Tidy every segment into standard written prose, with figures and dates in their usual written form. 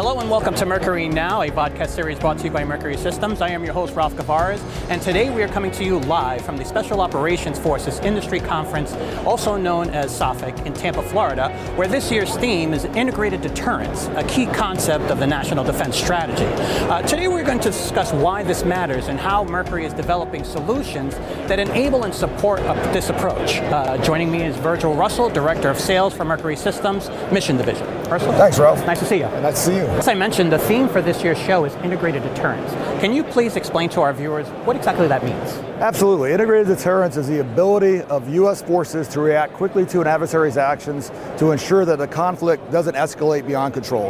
Hello and welcome to Mercury Now, a podcast series brought to you by Mercury Systems. I am your host, Ralph Gavares, and today we are coming to you live from the Special Operations Forces Industry Conference, also known as SOFIC, in Tampa, Florida, where this year's theme is integrated deterrence, a key concept of the National Defense Strategy. Today we're going to discuss why this matters and how Mercury is developing solutions that enable and support this approach. Joining me is Virgil Russell, Director of Sales for Mercury Systems Mission Division. Virgil? Thanks, Ralph. Nice to see you. Nice to see you. As I mentioned, the theme for this year's show is integrated deterrence. Can you please explain to our viewers what exactly that means? Absolutely. Integrated deterrence is the ability of U.S. forces to react quickly to an adversary's actions to ensure that the conflict doesn't escalate beyond control.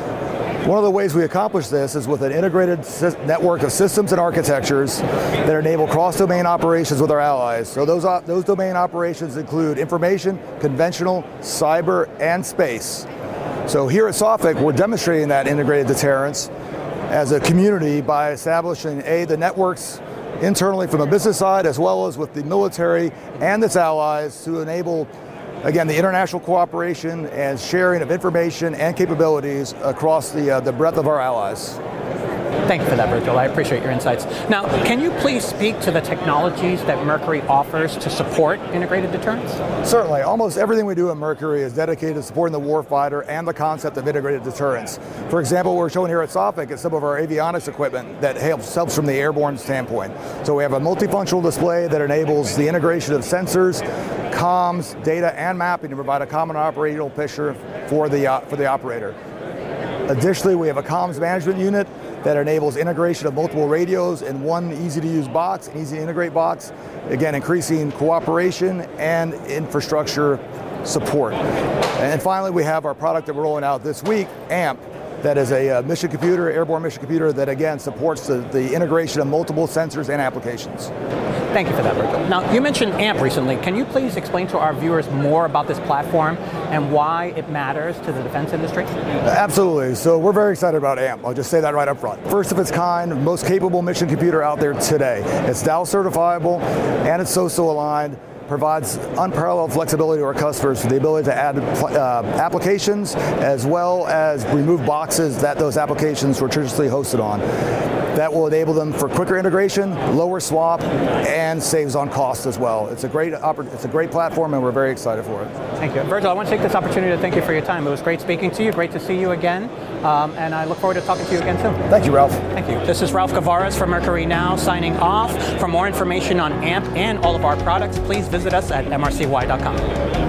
One of the ways we accomplish this is with an integrated network of systems and architectures that enable cross-domain operations with our allies. So those domain operations include information, conventional, cyber, and space. So here at SOFIC, we're demonstrating that integrated deterrence as a community by establishing the networks internally from the business side, as well as with the military and its allies to enable, again, the international cooperation and sharing of information and capabilities across the breadth of our allies. Thank you for that, Virgil. I appreciate your insights. Now, can you please speak to the technologies that Mercury offers to support integrated deterrence? Certainly. Almost everything we do at Mercury is dedicated to supporting the warfighter and the concept of integrated deterrence. For example, we're showing here at SOFIC is some of our avionics equipment that helps from the airborne standpoint. So we have a multifunctional display that enables the integration of sensors, comms, data, and mapping to provide a common operational picture for the operator. Additionally, we have a comms management unit that enables integration of multiple radios in one easy-to-use box, an easy-to-integrate box, again, increasing cooperation and infrastructure support. And finally, we have our product that we're rolling out this week, AMP, that is a mission computer, airborne mission computer that, again, supports the integration of multiple sensors and applications. Thank you for that, Virgil. Now, you mentioned AMP recently. Can you please explain to our viewers more about this platform and why it matters to the defense industry? Absolutely. So we're very excited about AMP. I'll just say that right up front. First of its kind, most capable mission computer out there today. It's DAO certifiable and it's SOSO aligned. Provides unparalleled flexibility to our customers for the ability to add applications as well as remove boxes that those applications were traditionally hosted on. That will enable them for quicker integration, lower swap, and saves on cost as well. It's a great platform, and we're very excited for it. Thank you. Virgil, I want to take this opportunity to thank you for your time. It was great speaking to you, great to see you again, and I look forward to talking to you again soon. Thank you, Ralph. Thank you. This is Ralph Gavares from Mercury Now, signing off. For more information on AMP and all of our products, please visit us at mrcy.com.